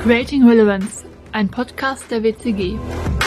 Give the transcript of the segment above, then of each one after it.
Creating Relevance, ein Podcast der WCG.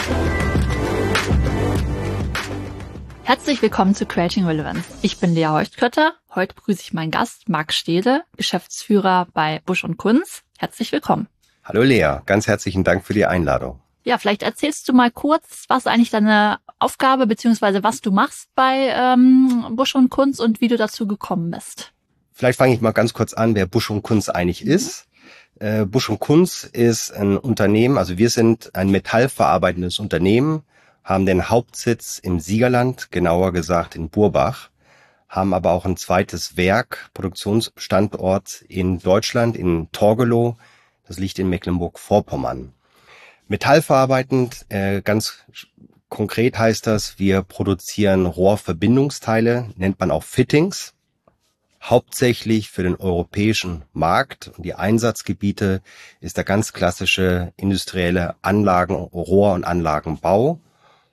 Herzlich willkommen zu Creating Relevance. Ich bin Lea Heuchtkötter. Heute begrüße ich meinen Gast, Marc Stehle, Geschäftsführer bei Busch & Kunz. Herzlich willkommen. Hallo Lea, ganz herzlichen Dank für die Einladung. Ja, vielleicht erzählst du mal kurz, was eigentlich deine Aufgabe bzw. was du machst bei Busch & Kunz und wie du dazu gekommen bist. Vielleicht fange ich mal ganz kurz an, wer Busch & Kunz eigentlich ist. Busch & Kunz ist ein Unternehmen, also wir sind ein metallverarbeitendes Unternehmen, haben den Hauptsitz im Siegerland, genauer gesagt in Burbach, haben aber auch ein zweites Werk, Produktionsstandort in Deutschland, in Torgelow, das liegt in Mecklenburg-Vorpommern. Metallverarbeitend, ganz konkret heißt das, wir produzieren Rohrverbindungsteile, nennt man auch Fittings, hauptsächlich für den europäischen Markt. Und die Einsatzgebiete ist der ganz klassische industrielle Rohr- und Anlagenbau.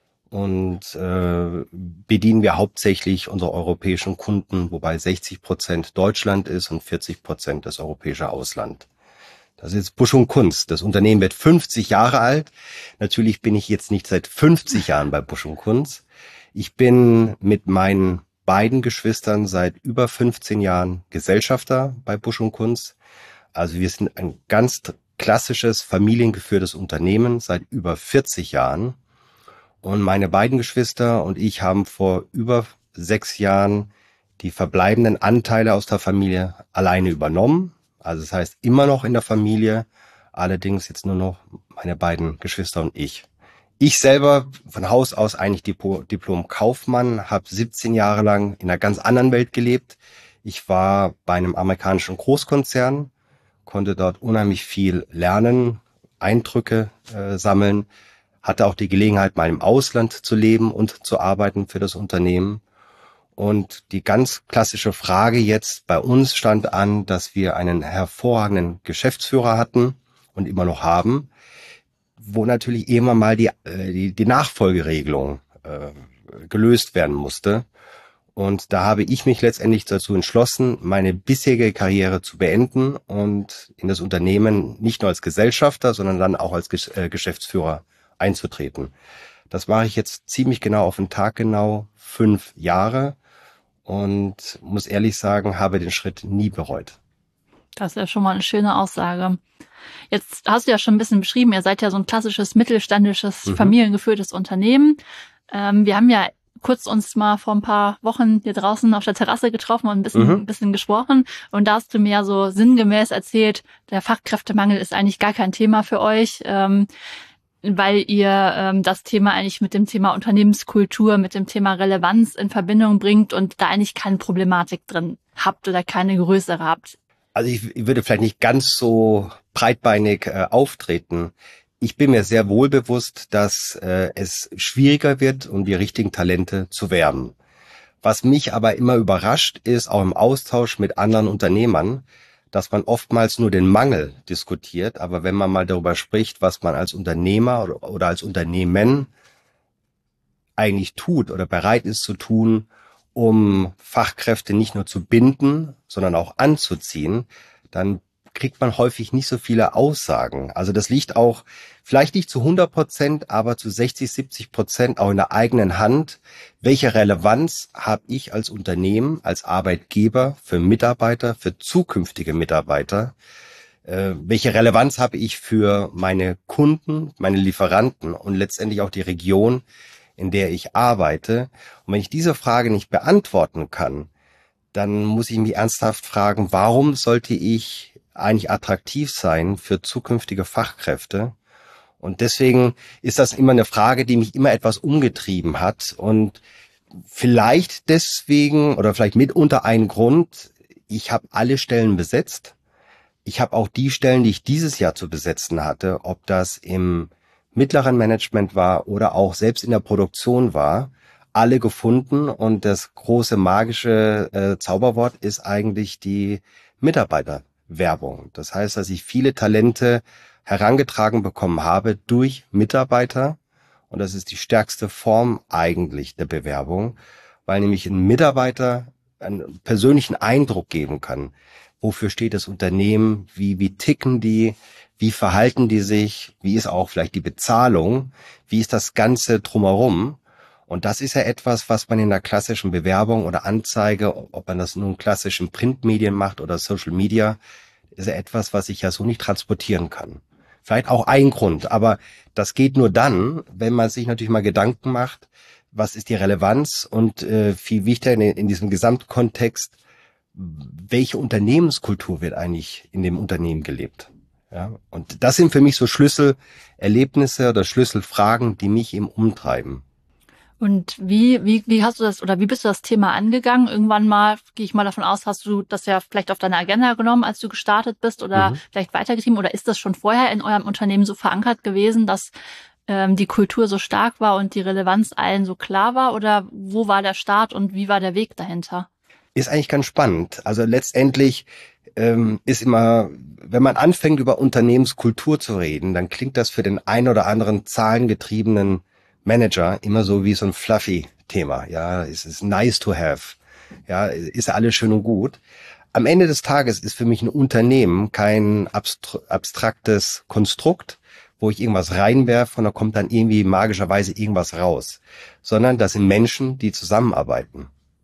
Und bedienen wir hauptsächlich unsere europäischen Kunden, wobei 60% Deutschland ist und 40% das europäische Ausland. Das ist Busch & Kunz. Das Unternehmen wird 50 Jahre alt. Natürlich bin ich jetzt nicht seit 50 Jahren bei Busch & Kunz. Ich bin mit meinen beiden Geschwistern seit über 15 Jahren Gesellschafter bei Busch & Kunz. Also wir sind ein ganz klassisches familiengeführtes Unternehmen seit über 40 Jahren. Und meine beiden Geschwister und ich haben vor über 6 Jahren die verbleibenden Anteile aus der Familie alleine übernommen. Also das heißt immer noch in der Familie, allerdings jetzt nur noch meine beiden Geschwister und ich. Ich selber von Haus aus eigentlich Diplom-Kaufmann, habe 17 Jahre lang in einer ganz anderen Welt gelebt. Ich war bei einem amerikanischen Großkonzern, konnte dort unheimlich viel lernen, Eindrücke sammeln, hatte auch die Gelegenheit, mal im Ausland zu leben und zu arbeiten für das Unternehmen. Und die ganz klassische Frage jetzt bei uns stand an, dass wir einen hervorragenden Geschäftsführer hatten und immer noch haben, wo natürlich irgendwann mal die Nachfolgeregelung gelöst werden musste. Und da habe ich mich letztendlich dazu entschlossen, meine bisherige Karriere zu beenden und in das Unternehmen nicht nur als Gesellschafter, sondern dann auch als Geschäftsführer einzutreten. Das mache ich jetzt ziemlich genau auf den Tag genau 5 Jahre und muss ehrlich sagen, habe den Schritt nie bereut. Das ist ja schon mal eine schöne Aussage. Jetzt hast du ja schon ein bisschen beschrieben, ihr seid ja so ein klassisches mittelständisches, familiengeführtes Unternehmen. Wir haben ja kurz uns mal vor ein paar Wochen hier draußen auf der Terrasse getroffen und ein bisschen gesprochen. Und da hast du mir ja so sinngemäß erzählt, der Fachkräftemangel ist eigentlich gar kein Thema für euch, weil ihr das Thema eigentlich mit dem Thema Unternehmenskultur, mit dem Thema Relevanz in Verbindung bringt und da eigentlich keine Problematik drin habt oder keine größere habt. Also ich würde vielleicht nicht ganz so breitbeinig auftreten. Ich bin mir sehr wohl bewusst, dass es schwieriger wird, um die richtigen Talente zu werben. Was mich aber immer überrascht, ist auch im Austausch mit anderen Unternehmern, dass man oftmals nur den Mangel diskutiert. Aber wenn man mal darüber spricht, was man als Unternehmer oder als Unternehmen eigentlich tut oder bereit ist zu tun, um Fachkräfte nicht nur zu binden, sondern auch anzuziehen, dann kriegt man häufig nicht so viele Aussagen. Also das liegt auch, vielleicht nicht zu 100%, aber zu 60-70% auch in der eigenen Hand. Welche Relevanz habe ich als Unternehmen, als Arbeitgeber für Mitarbeiter, für zukünftige Mitarbeiter? Welche Relevanz habe ich für meine Kunden, meine Lieferanten und letztendlich auch die Region, in der ich arbeite? Und wenn ich diese Frage nicht beantworten kann, dann muss ich mich ernsthaft fragen, warum sollte ich eigentlich attraktiv sein für zukünftige Fachkräfte? Und deswegen ist das immer eine Frage, die mich immer etwas umgetrieben hat. Und vielleicht deswegen oder vielleicht mitunter ein Grund, ich habe alle Stellen besetzt. Ich habe auch die Stellen, die ich dieses Jahr zu besetzen hatte, ob das im mittleren Management war oder auch selbst in der Produktion war, alle gefunden. Und das große magische Zauberwort ist eigentlich die Mitarbeiterwerbung. Das heißt, dass ich viele Talente herangetragen bekommen habe durch Mitarbeiter. Und das ist die stärkste Form eigentlich der Bewerbung, weil nämlich ein Mitarbeiter einen persönlichen Eindruck geben kann. wofür steht das Unternehmen, wie ticken die, wie verhalten die sich, wie ist auch vielleicht die Bezahlung, wie ist das Ganze drumherum. Und das ist ja etwas, was man in der klassischen Bewerbung oder Anzeige, ob man das nun klassisch in Printmedien macht oder Social Media, ist ja etwas, was ich ja so nicht transportieren kann. Vielleicht auch ein Grund, aber das geht nur dann, wenn man sich natürlich mal Gedanken macht, was ist die Relevanz und viel wichtiger in diesem Gesamtkontext, welche Unternehmenskultur wird eigentlich in dem Unternehmen gelebt. Ja, und das sind für mich so Schlüsselerlebnisse oder Schlüsselfragen, die mich eben umtreiben. Und wie hast du das oder wie bist du das Thema angegangen? Irgendwann mal, gehe ich mal davon aus, hast du das ja vielleicht auf deine Agenda genommen, als du gestartet bist oder vielleicht weitergetrieben, oder ist das schon vorher in eurem Unternehmen so verankert gewesen, dass die Kultur so stark war und die Relevanz allen so klar war, oder wo war der Start und wie war der Weg dahinter? Ist eigentlich ganz spannend. Also letztendlich ist immer, wenn man anfängt über Unternehmenskultur zu reden, dann klingt das für den ein oder anderen zahlengetriebenen Manager immer so wie so ein fluffy Thema. Ja, es ist nice to have. Ja, ist ja alles schön und gut. Am Ende des Tages ist für mich ein Unternehmen kein abstraktes Konstrukt, wo ich irgendwas reinwerfe und da kommt dann irgendwie magischerweise irgendwas raus, sondern das sind Menschen, die zusammenarbeiten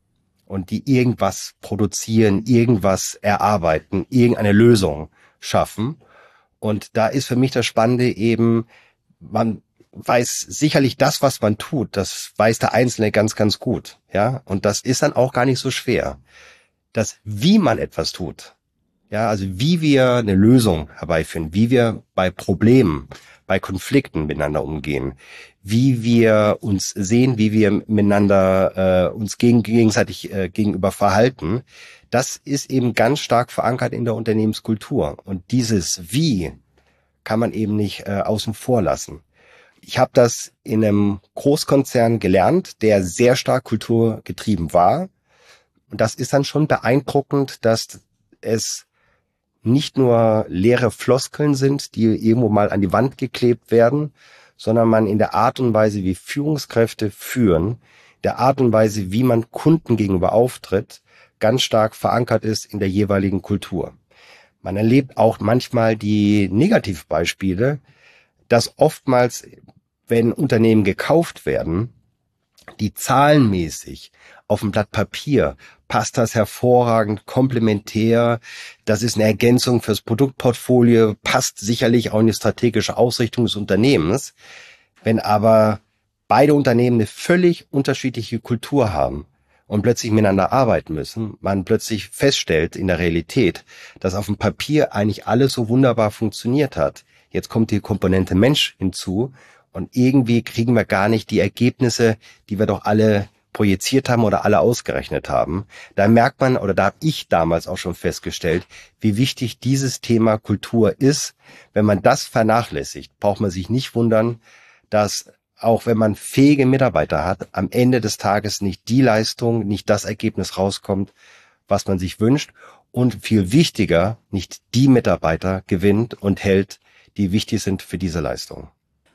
und die irgendwas produzieren, irgendwas erarbeiten, irgendeine Lösung schaffen. Und da ist für mich das Spannende eben, man weiß sicherlich das, was man tut, das weiß der Einzelne ganz, ganz gut. Ja, und das ist dann auch gar nicht so schwer. Das, wie man etwas tut, ja, also wie wir eine Lösung herbeiführen, wie wir bei Problemen, bei Konflikten miteinander umgehen, wie wir uns sehen, wie wir miteinander uns gegenseitig gegenüber verhalten, das ist eben ganz stark verankert in der Unternehmenskultur. Und dieses Wie kann man eben nicht außen vor lassen. Ich habe das in einem Großkonzern gelernt, der sehr stark kulturgetrieben war. Und das ist dann schon beeindruckend, dass es nicht nur leere Floskeln sind, die irgendwo mal an die Wand geklebt werden, sondern man in der Art und Weise, wie Führungskräfte führen, der Art und Weise, wie man Kunden gegenüber auftritt, ganz stark verankert ist in der jeweiligen Kultur. Man erlebt auch manchmal die Negativbeispiele, dass oftmals, wenn Unternehmen gekauft werden, die zahlenmäßig auf dem Blatt Papier passt das hervorragend, komplementär, das ist eine Ergänzung fürs Produktportfolio, passt sicherlich auch in die strategische Ausrichtung des Unternehmens. Wenn aber beide Unternehmen eine völlig unterschiedliche Kultur haben und plötzlich miteinander arbeiten müssen, man plötzlich feststellt in der Realität, dass auf dem Papier eigentlich alles so wunderbar funktioniert hat. Jetzt kommt die Komponente Mensch hinzu und irgendwie kriegen wir gar nicht die Ergebnisse, die wir doch alle projiziert haben oder alle ausgerechnet haben. Da merkt man, oder da habe ich damals auch schon festgestellt, wie wichtig dieses Thema Kultur ist. Wenn man das vernachlässigt, braucht man sich nicht wundern, dass auch wenn man fähige Mitarbeiter hat, am Ende des Tages nicht die Leistung, nicht das Ergebnis rauskommt, was man sich wünscht. Und viel wichtiger, nicht die Mitarbeiter gewinnt und hält, die wichtig sind für diese Leistung.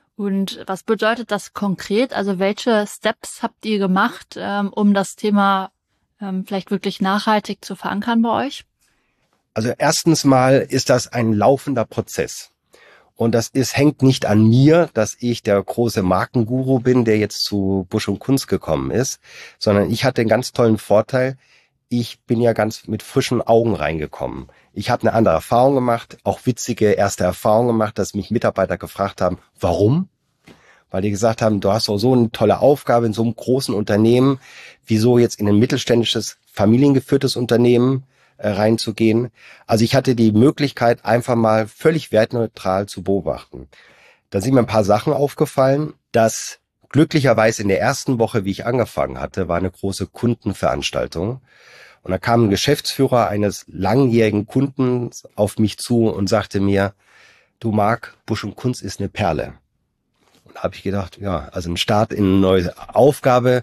Und was bedeutet das konkret? Also welche Steps habt ihr gemacht, um das Thema vielleicht wirklich nachhaltig zu verankern bei euch? Also erstens mal ist das ein laufender Prozess. Und hängt nicht an mir, dass ich der große Markenguru bin, der jetzt zu Busch und Kunz gekommen ist, sondern ich hatte einen ganz tollen Vorteil. Ich bin ja ganz mit frischen Augen reingekommen. Ich habe eine andere Erfahrung gemacht, auch witzige erste Erfahrung gemacht, dass mich Mitarbeiter gefragt haben, warum? Weil die gesagt haben, du hast doch so eine tolle Aufgabe in so einem großen Unternehmen, wieso jetzt in ein mittelständisches, familiengeführtes Unternehmen reinzugehen. Also ich hatte die Möglichkeit, einfach mal völlig wertneutral zu beobachten. Da sind mir ein paar Sachen aufgefallen, dass glücklicherweise in der ersten Woche, wie ich angefangen hatte, war eine große Kundenveranstaltung. Und da kam ein Geschäftsführer eines langjährigen Kunden auf mich zu und sagte mir, du Marc, Busch und Kunz ist eine Perle. Und da habe ich gedacht, ja, also ein Start in eine neue Aufgabe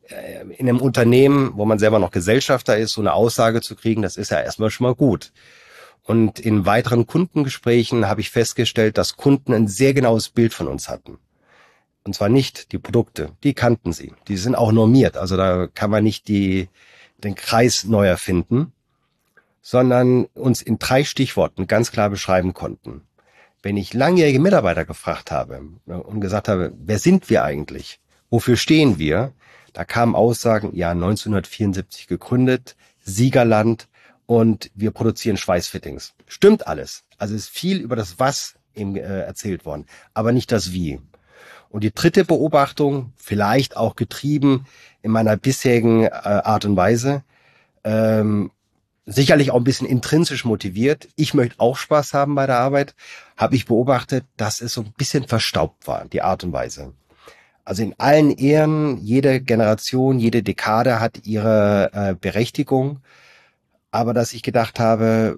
in einem Unternehmen, wo man selber noch Gesellschafter ist, so eine Aussage zu kriegen, das ist ja erstmal schon mal gut. Und in weiteren Kundengesprächen habe ich festgestellt, dass Kunden ein sehr genaues Bild von uns hatten. Und zwar nicht die Produkte, die kannten sie. Die sind auch normiert, also da kann man nicht den Kreis neu erfinden, sondern uns in 3 Stichworten ganz klar beschreiben konnten. Wenn ich langjährige Mitarbeiter gefragt habe und gesagt habe, wer sind wir eigentlich? Wofür stehen wir? Da kamen Aussagen, ja, 1974 gegründet, Siegerland und wir produzieren Schweißfittings. Stimmt alles. Also es ist viel über das Was eben erzählt worden, aber nicht das Wie. Und die dritte Beobachtung, vielleicht auch getrieben in meiner bisherigen Art und Weise, sicherlich auch ein bisschen intrinsisch motiviert. Ich möchte auch Spaß haben bei der Arbeit. Habe ich beobachtet, dass es so ein bisschen verstaubt war, die Art und Weise. Also in allen Ehren, jede Generation, jede Dekade hat ihre Berechtigung. Aber dass ich gedacht habe,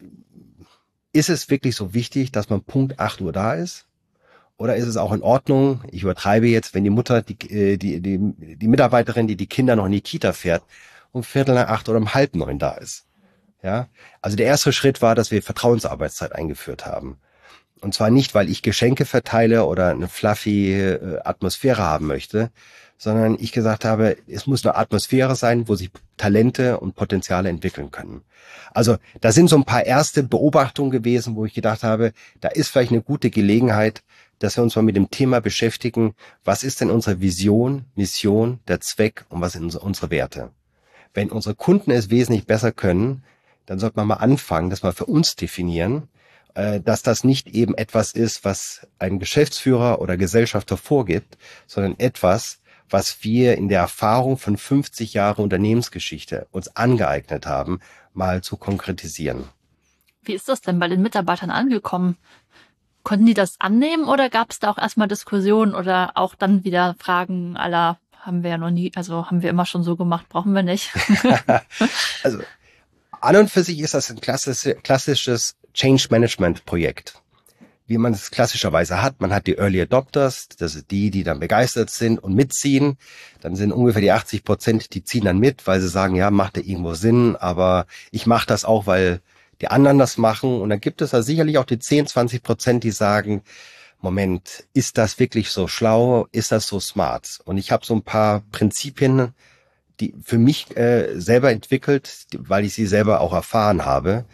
ist es wirklich so wichtig, dass man Punkt 8 Uhr da ist? Oder ist es auch in Ordnung, ich übertreibe jetzt, wenn die Mutter, die Mitarbeiterin, die Kinder noch in die Kita fährt, um 7:45 oder um 8:30 da ist? Ja, also der erste Schritt war, dass wir Vertrauensarbeitszeit eingeführt haben. Und zwar nicht, weil ich Geschenke verteile oder eine fluffy Atmosphäre haben möchte, sondern ich gesagt habe, es muss eine Atmosphäre sein, wo sich Talente und Potenziale entwickeln können. Also da sind so ein paar erste Beobachtungen gewesen, wo ich gedacht habe, da ist vielleicht eine gute Gelegenheit, dass wir uns mal mit dem Thema beschäftigen, was ist denn unsere Vision, Mission, der Zweck und was sind unsere Werte? Wenn unsere Kunden es wesentlich besser können, dann sollte man mal anfangen, das mal für uns definieren, dass das nicht eben etwas ist, was ein Geschäftsführer oder Gesellschafter vorgibt, sondern etwas, was wir in der Erfahrung von 50 Jahren Unternehmensgeschichte uns angeeignet haben, mal zu konkretisieren. Wie ist das denn bei den Mitarbeitern angekommen? Konnten die das annehmen oder gab es da auch erstmal Diskussionen oder auch dann wieder Fragen aller, haben wir ja noch nie, also haben wir immer schon so gemacht, brauchen wir nicht? Also an und für sich ist das ein klassisches Change Management Projekt, wie man es klassischerweise hat. Man hat die Early Adopters, das sind die dann begeistert sind und mitziehen. Dann sind ungefähr die 80%, die ziehen dann mit, weil sie sagen, ja, macht ja irgendwo Sinn, aber ich mache das auch, weil die anderen das machen. Und dann gibt es da sicherlich auch die 10-20%, die sagen, Moment, ist das wirklich so schlau? Ist das so smart? Und ich habe so ein paar Prinzipien, die für mich selber entwickelt, weil ich sie selber auch erfahren habe.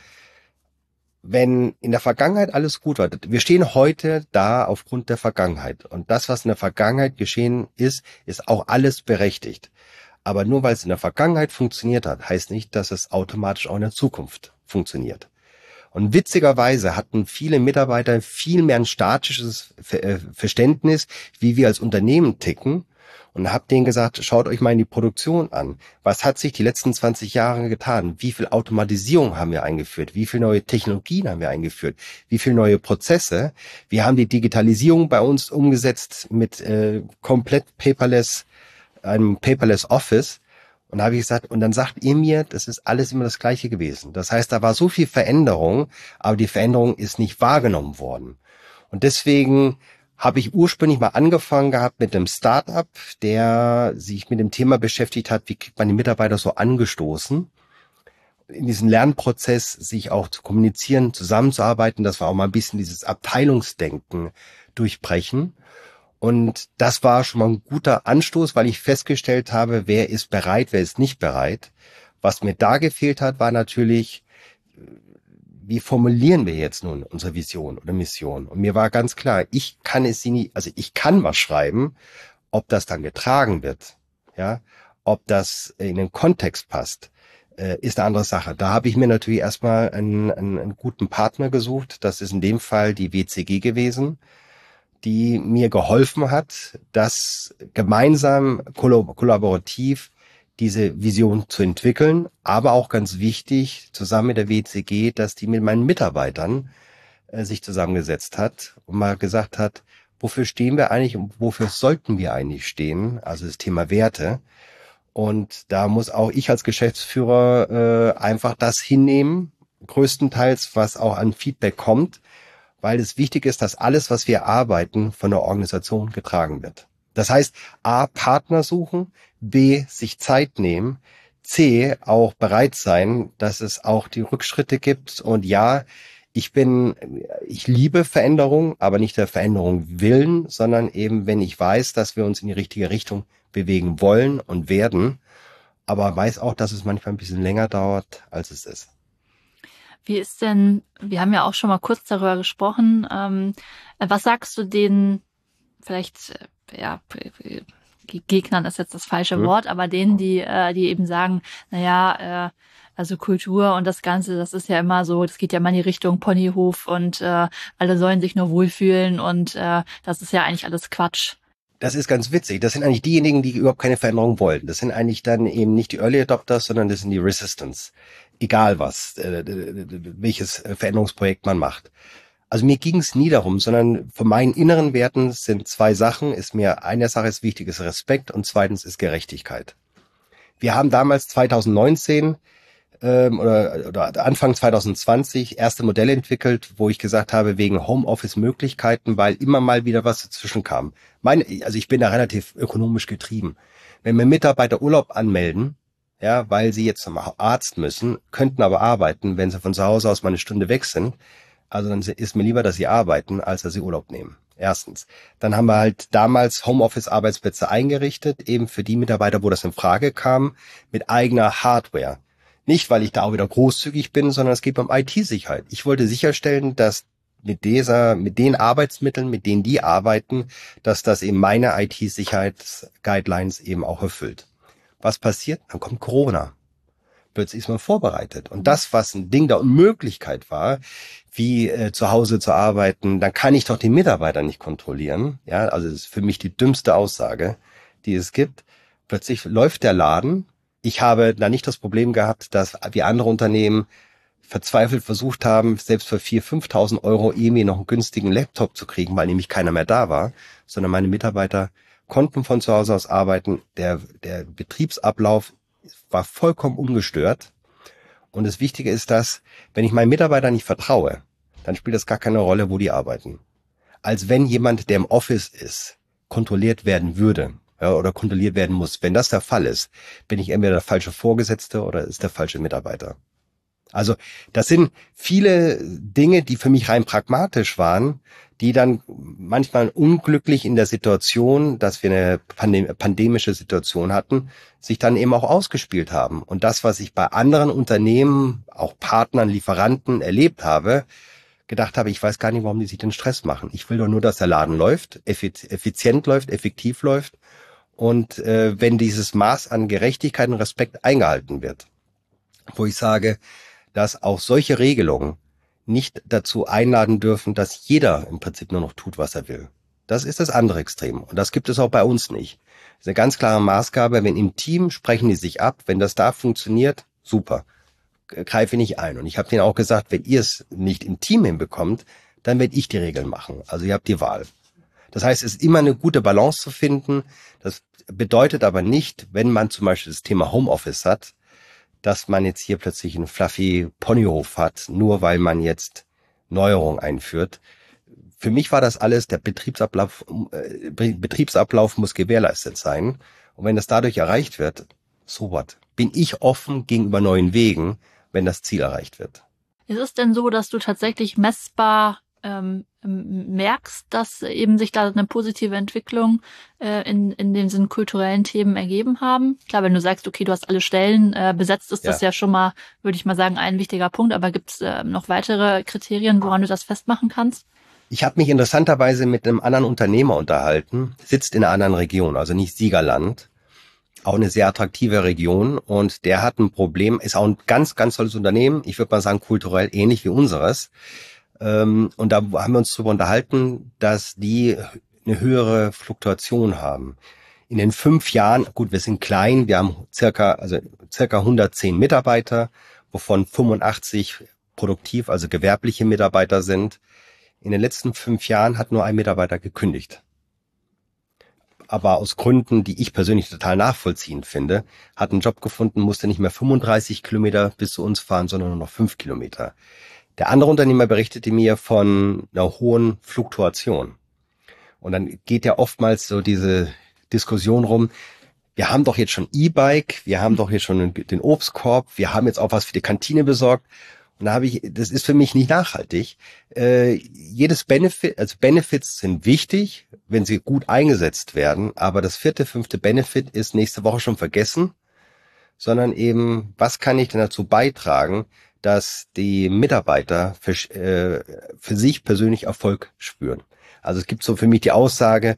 Wenn in der Vergangenheit alles gut war, wir stehen heute da aufgrund der Vergangenheit. Und das, was in der Vergangenheit geschehen ist, ist auch alles berechtigt. Aber nur weil es in der Vergangenheit funktioniert hat, heißt nicht, dass es automatisch auch in der Zukunft funktioniert. Und witzigerweise hatten viele Mitarbeiter viel mehr ein statisches Verständnis, wie wir als Unternehmen ticken. Und habe denen gesagt, schaut euch mal in die Produktion an. Was hat sich die letzten 20 Jahre getan? Wie viel Automatisierung haben wir eingeführt? Wie viel neue Technologien haben wir eingeführt? Wie viel neue Prozesse? Wir haben die Digitalisierung bei uns umgesetzt mit komplett einem paperless Office. Und da habe ich gesagt, und dann sagt ihr mir, das ist alles immer das Gleiche gewesen. Das heißt, da war so viel Veränderung, aber die Veränderung ist nicht wahrgenommen worden. Und deswegen habe ich ursprünglich mal angefangen gehabt mit einem Startup, der sich mit dem Thema beschäftigt hat, wie kriegt man die Mitarbeiter so angestoßen, in diesem Lernprozess sich auch zu kommunizieren, zusammenzuarbeiten, dass wir auch mal ein bisschen dieses Abteilungsdenken durchbrechen. Und das war schon mal ein guter Anstoß, weil ich festgestellt habe, wer ist bereit, wer ist nicht bereit. Was mir da gefehlt hat, war natürlich, wie formulieren wir jetzt nun unsere Vision oder Mission? Und mir war ganz klar, ich kann was schreiben, ob das dann getragen wird, ja, ob das in den Kontext passt, ist eine andere Sache. Da habe ich mir natürlich erstmal einen guten Partner gesucht. Das ist in dem Fall die WCG gewesen, die mir geholfen hat, das gemeinsam kollaborativ diese Vision zu entwickeln, aber auch ganz wichtig, zusammen mit der WCG, dass die mit meinen Mitarbeitern sich zusammengesetzt hat und mal gesagt hat, wofür stehen wir eigentlich und wofür sollten wir eigentlich stehen, also das Thema Werte. Und da muss auch ich als Geschäftsführer einfach das hinnehmen, größtenteils, was auch an Feedback kommt, weil es wichtig ist, dass alles, was wir arbeiten, von der Organisation getragen wird. Das heißt, A, Partner suchen, B, sich Zeit nehmen, C, auch bereit sein, dass es auch die Rückschritte gibt. Und ja, ich liebe Veränderung, aber nicht der Veränderung willen, sondern eben, wenn ich weiß, dass wir uns in die richtige Richtung bewegen wollen und werden, aber weiß auch, dass es manchmal ein bisschen länger dauert, als es ist. Wie ist denn, wir haben ja auch schon mal kurz darüber gesprochen, was sagst du denen, vielleicht, Gegnern ist jetzt das falsche Wort, aber denen, die eben sagen, also Kultur und das Ganze, das ist ja immer so, das geht ja immer in die Richtung Ponyhof und alle sollen sich nur wohlfühlen und das ist ja eigentlich alles Quatsch. Das ist ganz witzig. Das sind eigentlich diejenigen, die überhaupt keine Veränderung wollen. Das sind eigentlich dann eben nicht die Early Adopters, sondern das sind die Resistance. Egal was, welches Veränderungsprojekt man macht. Also mir ging es nie darum, sondern von meinen inneren Werten sind zwei Sachen. Eine Sache ist wichtig, ist Respekt und zweitens ist Gerechtigkeit. Wir haben damals 2019 oder Anfang 2020 erste Modelle entwickelt, wo ich gesagt habe, wegen Homeoffice-Möglichkeiten, weil immer mal wieder was dazwischen kam. Also ich bin da relativ ökonomisch getrieben. Wenn mir Mitarbeiter Urlaub anmelden, ja, weil sie jetzt zum Arzt müssen, könnten aber arbeiten, wenn sie von zu Hause aus mal eine Stunde weg sind, also dann ist mir lieber, dass sie arbeiten, als dass sie Urlaub nehmen. Erstens. Dann haben wir halt damals Homeoffice-Arbeitsplätze eingerichtet, eben für die Mitarbeiter, wo das in Frage kam, mit eigener Hardware. Nicht, weil ich da auch wieder großzügig bin, sondern es geht um IT-Sicherheit. Ich wollte sicherstellen, dass mit den Arbeitsmitteln, mit denen die arbeiten, dass das eben meine IT-Sicherheits-Guidelines eben auch erfüllt. Was passiert? Dann kommt Corona. Plötzlich ist man vorbereitet. Und das, was ein Ding der Unmöglichkeit war, wie zu Hause zu arbeiten, dann kann ich doch die Mitarbeiter nicht kontrollieren. Ja, also das ist für mich die dümmste Aussage, die es gibt. Plötzlich läuft der Laden. Ich habe da nicht das Problem gehabt, dass wie andere Unternehmen verzweifelt versucht haben, selbst für 4.000, 5.000 Euro irgendwie noch einen günstigen Laptop zu kriegen, weil nämlich keiner mehr da war, sondern meine Mitarbeiter konnten von zu Hause aus arbeiten. Der Betriebsablauf war vollkommen ungestört. Und das Wichtige ist, dass, wenn ich meinen Mitarbeitern nicht vertraue, dann spielt das gar keine Rolle, wo die arbeiten. Als wenn jemand, der im Office ist, kontrolliert werden würde, ja, oder kontrolliert werden muss. Wenn das der Fall ist, bin ich entweder der falsche Vorgesetzte oder ist der falsche Mitarbeiter. Also das sind viele Dinge, die für mich rein pragmatisch waren, die dann manchmal unglücklich in der Situation, dass wir eine pandemische Situation hatten, sich dann eben auch ausgespielt haben. Und das, was ich bei anderen Unternehmen, auch Partnern, Lieferanten erlebt habe, gedacht habe, ich weiß gar nicht, warum die sich den Stress machen. Ich will doch nur, dass der Laden läuft, effizient läuft, effektiv läuft. Und wenn dieses Maß an Gerechtigkeit und Respekt eingehalten wird, wo ich sage, dass auch solche Regelungen nicht dazu einladen dürfen, dass jeder im Prinzip nur noch tut, was er will. Das ist das andere Extrem. Und das gibt es auch bei uns nicht. Das ist eine ganz klare Maßgabe. Wenn im Team sprechen die sich ab. Wenn das da funktioniert, super. Greife nicht ein. Und ich habe denen auch gesagt, wenn ihr es nicht im Team hinbekommt, dann werde ich die Regeln machen. Also ihr habt die Wahl. Das heißt, es ist immer eine gute Balance zu finden. Das bedeutet aber nicht, wenn man zum Beispiel das Thema Homeoffice hat, dass man jetzt hier plötzlich einen fluffy Ponyhof hat, nur weil man jetzt Neuerungen einführt. Für mich war das alles, der Betriebsablauf muss gewährleistet sein. Und wenn das dadurch erreicht wird, so what? Bin ich offen gegenüber neuen Wegen, wenn das Ziel erreicht wird. Ist es denn so, dass du tatsächlich messbar merkst, dass eben sich da eine positive Entwicklung in den kulturellen Themen ergeben haben? Klar, wenn du sagst, okay, du hast alle Stellen besetzt, ist das ja schon mal, würde ich mal sagen, ein wichtiger Punkt. Aber gibt es noch weitere Kriterien, woran du das festmachen kannst? Ich habe mich interessanterweise mit einem anderen Unternehmer unterhalten, sitzt in einer anderen Region, also nicht Siegerland, auch eine sehr attraktive Region, und der hat ein Problem, ist auch ein ganz, ganz tolles Unternehmen, ich würde mal sagen kulturell ähnlich wie unseres. Und da haben wir uns darüber unterhalten, dass die eine höhere Fluktuation haben. In den 5 Jahren, gut, wir sind klein, wir haben circa 110 Mitarbeiter, wovon 85 produktiv, also gewerbliche Mitarbeiter sind. In den letzten 5 Jahren hat nur ein Mitarbeiter gekündigt. Aber aus Gründen, die ich persönlich total nachvollziehend finde, hat einen Job gefunden, musste nicht mehr 35 Kilometer bis zu uns fahren, sondern nur noch 5 Kilometer. Der andere Unternehmer berichtete mir von einer hohen Fluktuation. Und dann geht ja oftmals so diese Diskussion rum, wir haben doch jetzt schon E-Bike, wir haben doch jetzt schon den Obstkorb, wir haben jetzt auch was für die Kantine besorgt. Und da das ist für mich nicht nachhaltig. Benefits sind wichtig, wenn sie gut eingesetzt werden, aber das 4., 5. Benefit ist nächste Woche schon vergessen. sondern eben, was kann ich denn dazu beitragen, dass die Mitarbeiter für sich persönlich Erfolg spüren. Also es gibt so für mich die Aussage,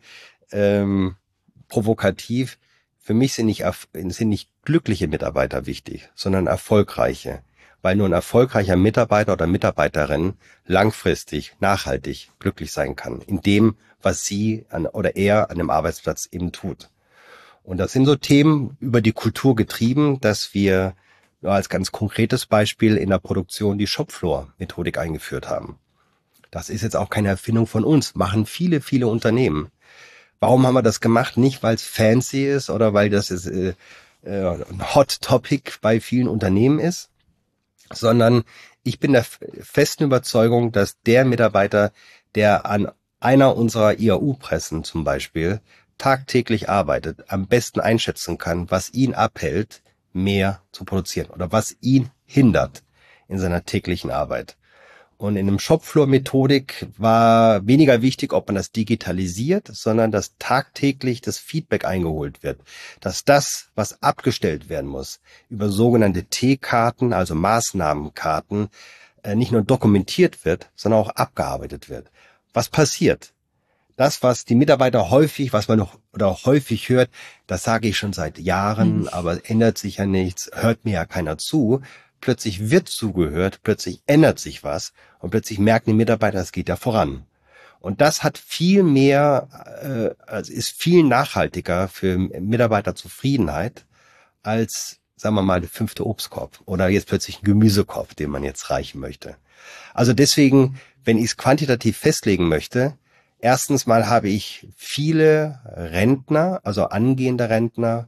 provokativ, für mich sind nicht glückliche Mitarbeiter wichtig, sondern erfolgreiche. Weil nur ein erfolgreicher Mitarbeiter oder Mitarbeiterin langfristig, nachhaltig glücklich sein kann in dem, was sie oder er an dem Arbeitsplatz eben tut. Und das sind so Themen über die Kultur getrieben, dass wir als ganz konkretes Beispiel in der Produktion die Shopfloor-Methodik eingeführt haben. Das ist jetzt auch keine Erfindung von uns, machen viele, viele Unternehmen. Warum haben wir das gemacht? Nicht, weil es fancy ist oder weil das ein Hot Topic bei vielen Unternehmen ist, sondern ich bin der festen Überzeugung, dass der Mitarbeiter, der an einer unserer IAU-Pressen zum Beispiel tagtäglich arbeitet, am besten einschätzen kann, was ihn abhält, mehr zu produzieren oder was ihn hindert in seiner täglichen Arbeit. Und in einem Shopfloor-Methodik war weniger wichtig, ob man das digitalisiert, sondern dass tagtäglich das Feedback eingeholt wird. Dass das, was abgestellt werden muss, über sogenannte T-Karten, also Maßnahmenkarten, nicht nur dokumentiert wird, sondern auch abgearbeitet wird. Was passiert? Das, was die Mitarbeiter was man noch oder häufig hört, das sage ich schon seit Jahren, aber ändert sich ja nichts, hört mir ja keiner zu. Plötzlich wird zugehört, plötzlich ändert sich was und plötzlich merken die Mitarbeiter, es geht ja voran. Und das hat viel mehr, ist viel nachhaltiger für Mitarbeiterzufriedenheit als, sagen wir mal, der 5. Obstkorb oder jetzt plötzlich ein Gemüsekorb, den man jetzt reichen möchte. Also deswegen, wenn ich es quantitativ festlegen möchte, erstens mal habe ich viele Rentner, also angehende Rentner,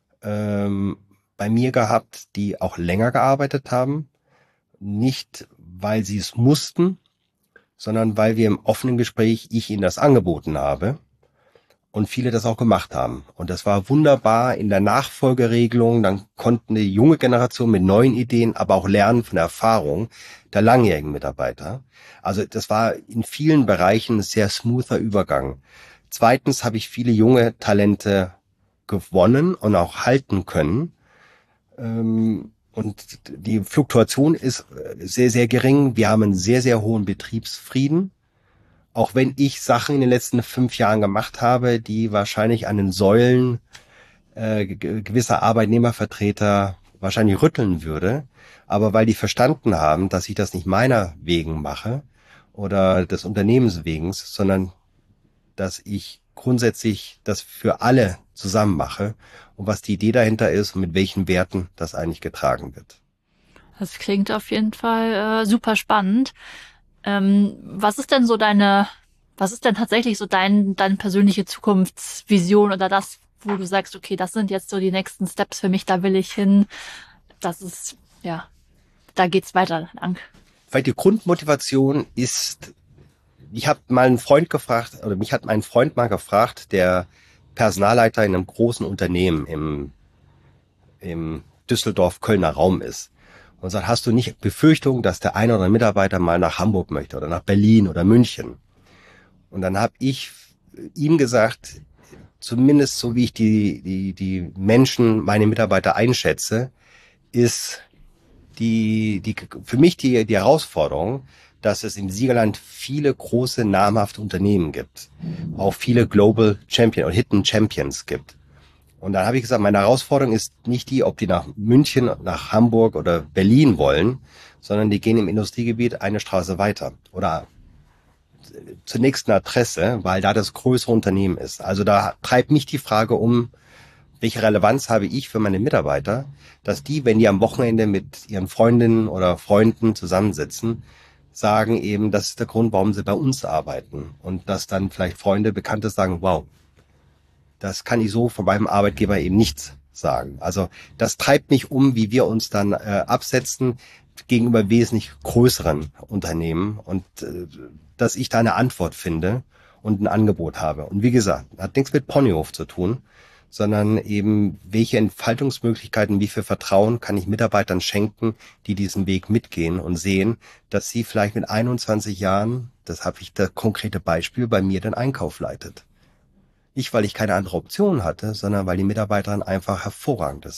bei mir gehabt, die auch länger gearbeitet haben. Nicht, weil sie es mussten, sondern weil wir im offenen Gespräch ich ihnen das angeboten habe und viele das auch gemacht haben. Und das war wunderbar in der Nachfolgeregelung. Dann konnten die junge Generation mit neuen Ideen, aber auch lernen von der Erfahrung der langjährigen Mitarbeiter. Also das war in vielen Bereichen ein sehr smoother Übergang. Zweitens habe ich viele junge Talente gewonnen und auch halten können. Und die Fluktuation ist sehr, sehr gering. Wir haben einen sehr, sehr hohen Betriebsfrieden. Auch wenn ich Sachen in den letzten 5 Jahren gemacht habe, die wahrscheinlich an den Säulen gewisser Arbeitnehmervertreter wahrscheinlich rütteln würde. Aber weil die verstanden haben, dass ich das nicht meiner wegen mache oder des Unternehmens wegen, sondern dass ich grundsätzlich das für alle zusammen mache und was die Idee dahinter ist und mit welchen Werten das eigentlich getragen wird. Das klingt auf jeden Fall super spannend. Was ist denn tatsächlich so deine persönliche Zukunftsvision oder das, wo du sagst, okay, das sind jetzt so die nächsten Steps für mich, da will ich hin. Das ist, ja, da geht's weiter lang. Weil die Grundmotivation ist, ich habe mal einen Freund gefragt, oder mich hat mein Freund mal gefragt, der Personalleiter in einem großen Unternehmen im Düsseldorf-Kölner Raum ist. Und sagt, hast du nicht Befürchtung, dass der eine oder andere Mitarbeiter mal nach Hamburg möchte oder nach Berlin oder München? Und dann habe ich ihm gesagt, zumindest so wie ich die Menschen, meine Mitarbeiter einschätze, ist für mich die Herausforderung, dass es im Siegerland viele große, namhafte Unternehmen gibt. Auch viele Global Champions oder Hidden Champions gibt. Und dann habe ich gesagt, meine Herausforderung ist nicht die, ob die nach München, nach Hamburg oder Berlin wollen, sondern die gehen im Industriegebiet eine Straße weiter oder zur nächsten Adresse, weil da das größere Unternehmen ist. Also da treibt mich die Frage um, welche Relevanz habe ich für meine Mitarbeiter, dass die, wenn die am Wochenende mit ihren Freundinnen oder Freunden zusammensitzen, sagen eben, das ist der Grund, warum sie bei uns arbeiten. Und dass dann vielleicht Freunde, Bekannte sagen, wow, das kann ich so von meinem Arbeitgeber eben nicht sagen. Also das treibt mich um, wie wir uns dann absetzen gegenüber wesentlich größeren Unternehmen und dass ich da eine Antwort finde und ein Angebot habe. Und wie gesagt, hat nichts mit Ponyhof zu tun, sondern eben, welche Entfaltungsmöglichkeiten, wie viel Vertrauen kann ich Mitarbeitern schenken, die diesen Weg mitgehen und sehen, dass sie vielleicht mit 21 Jahren, das habe ich das konkrete Beispiel, bei mir den Einkauf leitet. Nicht, weil ich keine andere Option hatte, sondern weil die Mitarbeiterin einfach hervorragend ist.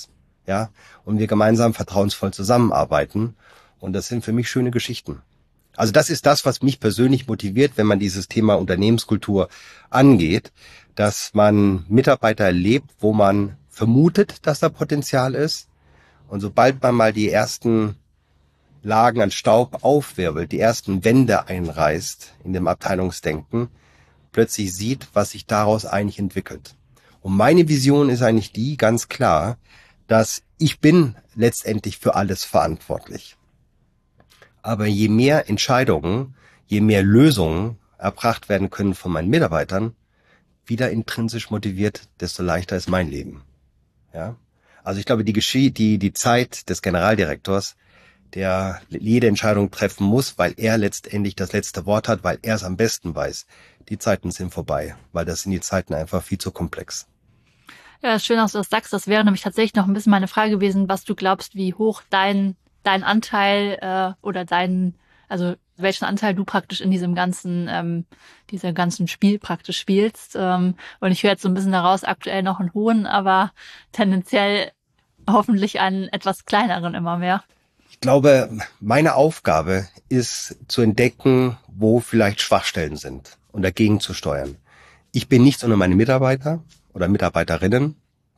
ja, und wir gemeinsam vertrauensvoll zusammenarbeiten. Und das sind für mich schöne Geschichten. Also das ist das, was mich persönlich motiviert, wenn man dieses Thema Unternehmenskultur angeht, dass man Mitarbeiter erlebt, wo man vermutet, dass da Potenzial ist. Und sobald man mal die ersten Lagen an Staub aufwirbelt, die ersten Wände einreißt in dem Abteilungsdenken, plötzlich sieht, was sich daraus eigentlich entwickelt. Und meine Vision ist eigentlich die, ganz klar, dass ich bin letztendlich für alles verantwortlich. Aber je mehr Entscheidungen, je mehr Lösungen erbracht werden können von meinen Mitarbeitern, wieder intrinsisch motiviert, desto leichter ist mein Leben. Ja? Also ich glaube, die Zeit des Generaldirektors, der jede Entscheidung treffen muss, weil er letztendlich das letzte Wort hat, weil er es am besten weiß, die Zeiten sind vorbei, weil das sind die Zeiten einfach viel zu komplex. Ja, schön, dass du das sagst. Das wäre nämlich tatsächlich noch ein bisschen meine Frage gewesen, was du glaubst, wie hoch dein Anteil oder also welchen Anteil du praktisch in dieser ganzen Spiel praktisch spielst. Und ich höre jetzt so ein bisschen daraus, aktuell noch einen hohen, aber tendenziell hoffentlich einen etwas kleineren immer mehr. Ich glaube, meine Aufgabe ist zu entdecken, wo vielleicht Schwachstellen sind und dagegen zu steuern. Ich bin nichts ohne meine Mitarbeiter oder Mitarbeiterinnen.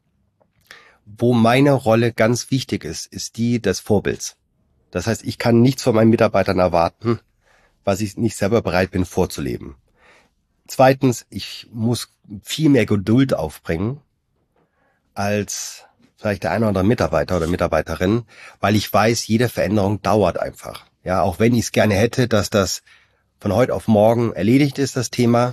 Wo meine Rolle ganz wichtig ist, ist die des Vorbilds. Das heißt, ich kann nichts von meinen Mitarbeitern erwarten, was ich nicht selber bereit bin vorzuleben. Zweitens, ich muss viel mehr Geduld aufbringen als vielleicht der eine oder andere Mitarbeiter oder Mitarbeiterin, weil ich weiß, jede Veränderung dauert einfach. Ja, auch wenn ich es gerne hätte, dass das von heute auf morgen erledigt ist, das Thema.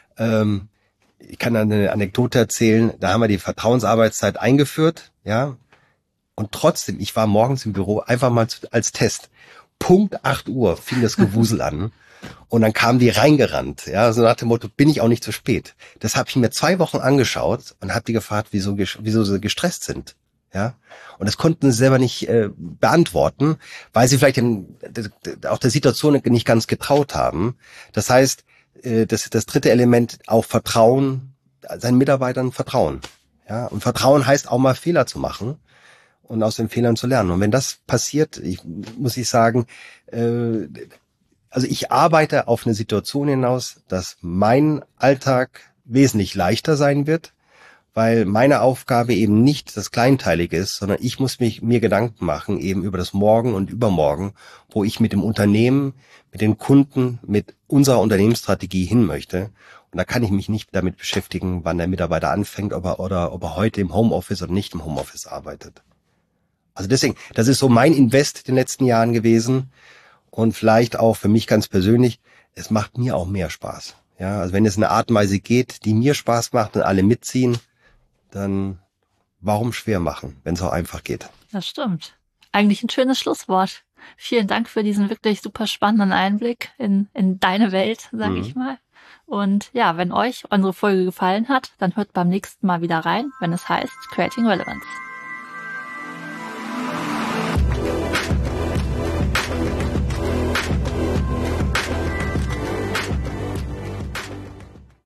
Ich kann eine Anekdote erzählen, da haben wir die Vertrauensarbeitszeit eingeführt, ja, und trotzdem, ich war morgens im Büro einfach mal als Test. Punkt 8 Uhr fing das Gewusel an und dann kamen die reingerannt, ja, so nach dem Motto, bin ich auch nicht zu spät. Das habe ich mir 2 Wochen angeschaut und habe die gefragt, wieso sie gestresst sind, ja, und das konnten sie selber nicht beantworten, weil sie vielleicht auch der Situation nicht ganz getraut haben. Das heißt, das dritte Element, auch Vertrauen, seinen Mitarbeitern vertrauen. Ja, und Vertrauen heißt auch mal Fehler zu machen und aus den Fehlern zu lernen. Und wenn das passiert, muss ich sagen, also ich arbeite auf eine Situation hinaus, dass mein Alltag wesentlich leichter sein wird, weil meine Aufgabe eben nicht das Kleinteilige ist, sondern ich muss mir Gedanken machen eben über das Morgen und Übermorgen, wo ich mit dem Unternehmen, mit den Kunden, mit unserer Unternehmensstrategie hin möchte. Und da kann ich mich nicht damit beschäftigen, wann der Mitarbeiter anfängt, ob er heute im Homeoffice oder nicht im Homeoffice arbeitet. Also deswegen, das ist so mein Invest in den letzten Jahren gewesen und vielleicht auch für mich ganz persönlich, es macht mir auch mehr Spaß. Ja, also wenn es eine Art und Weise geht, die mir Spaß macht und alle mitziehen, dann warum schwer machen, wenn es auch einfach geht? Das stimmt. Eigentlich ein schönes Schlusswort. Vielen Dank für diesen wirklich super spannenden Einblick in deine Welt, sage ich mal. Und ja, wenn euch unsere Folge gefallen hat, dann hört beim nächsten Mal wieder rein, wenn es heißt Creating Relevance.